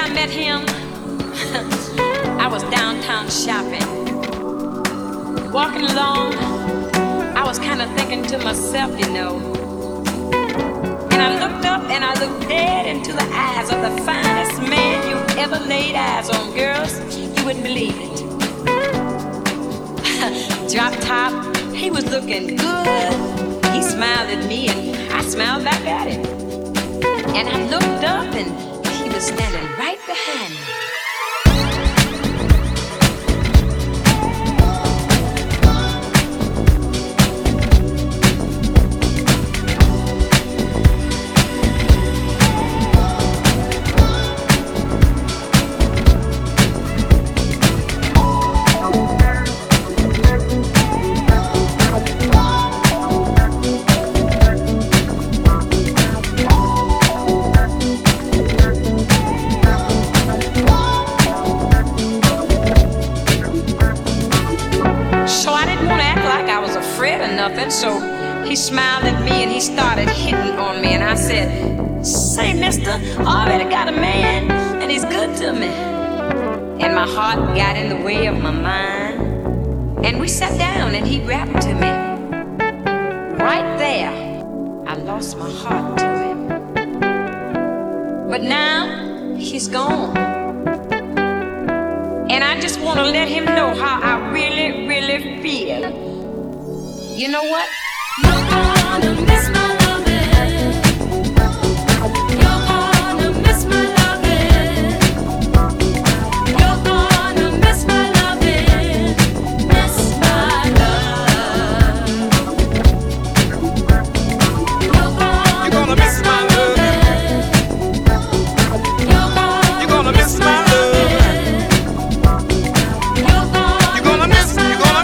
met him, I was downtown shopping. Walking along, I was kind of thinking to myself, you know. And I looked up and I looked dead into the eyes of the finest man you ever laid eyes on. Girls, you wouldn't believe it. Drop top, he was looking good. He smiled at me and I smiled back at him. And I looked up and he was standing right behind me. So he smiled at me and he started hitting on me, and I said, "Say, mister, I already got a man and he's good to me." And my heart got in the way of my mind, and we sat down and he rapped to me. Right there, I lost my heart to him. But now he's gone, and I just want to let him know how I really, really feel. You know what? You're gonna miss my loving. You're gonna miss my loving. You're gonna miss my loving. Miss my love. You're gonna miss my loving. You're gonna miss my loving. You're gonna miss my love.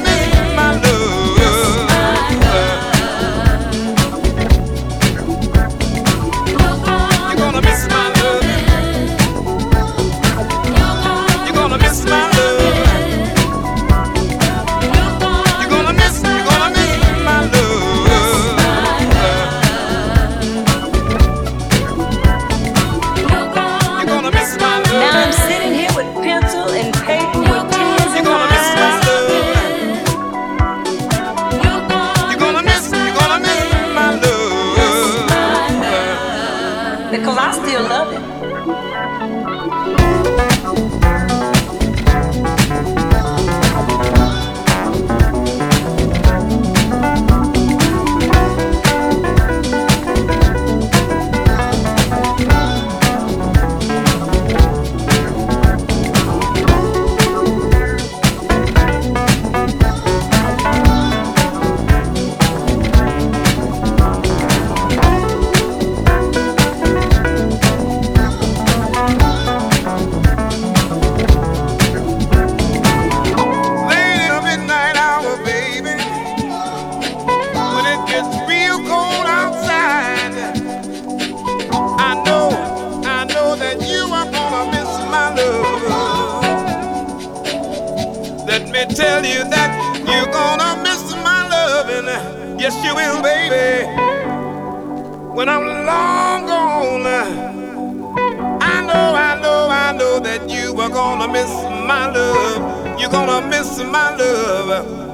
Because I still love it. Let me tell you that you're gonna miss my loving. Yes, you will, baby. When I'm long gone, I know that you are gonna miss my love. You're gonna miss my love.